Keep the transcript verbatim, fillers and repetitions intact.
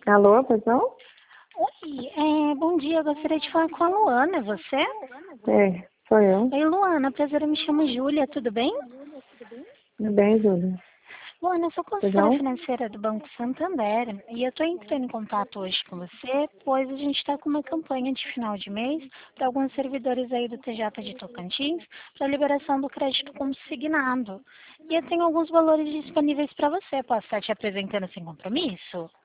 Alô, pois não? Oi, é, bom dia, eu gostaria de falar com a Luana, é você? É, sou eu. Oi, Luana, prazer, eu me chamo Júlia, tudo bem? Tudo bem, Júlia? Luana, eu sou Pois consultora não? financeira do Banco Santander e eu estou entrando em contato hoje com você, pois a gente está com uma campanha de final de mês para alguns servidores aí do T J de Tocantins para liberação do crédito consignado. E eu tenho alguns valores disponíveis para você, posso estar te apresentando sem compromisso?